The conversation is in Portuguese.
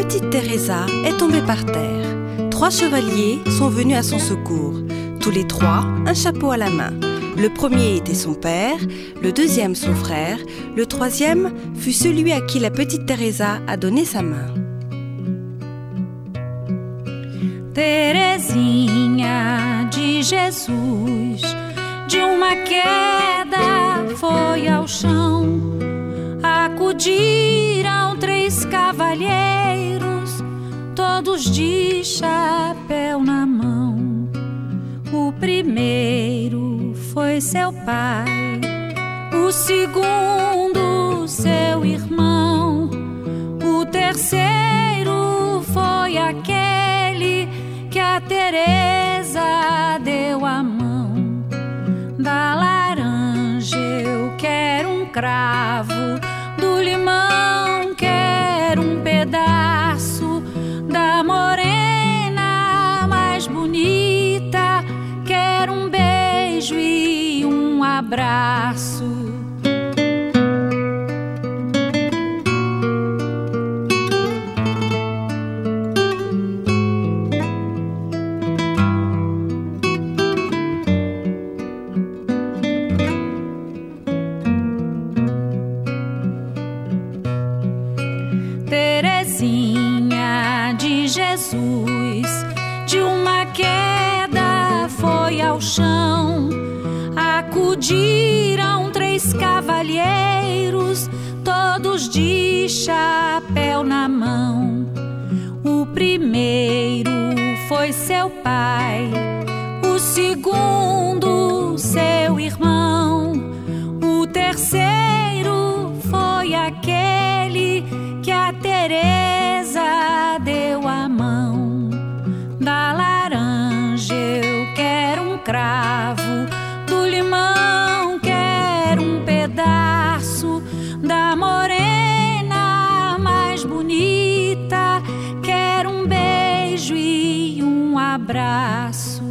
petite Teresa est tombée par terre. 3 chevaliers sont venus à son secours. Tous les 3, un chapeau à la main. Le premier était son père, le deuxième son frère, le troisième fut celui à qui la petite Teresa a donné sa main. Terezinha de Jesus, de uma queda foi ao chão. Acudiram 3 cavalheiros, todos de chapéu na mão. O primeiro foi seu pai, o segundo seu irmão, o terceiro foi aquele que a Teresa deu a mão. Da laranja eu quero um cravo, do limão quero um pedaço, da morena mais bonita quero um beijo e um abraço. Terezinha de Jesus, de uma queda foi ao chão. Acudiram 3 cavalheiros, todos de chapéu na mão. O primeiro foi seu pai, o segundo seu irmão, o terceiro foi aquele que a Teresa deu a mão. Da laranja eu quero um cravo, do limão quero um pedaço, da morena mais bonita quero um beijo e um abraço.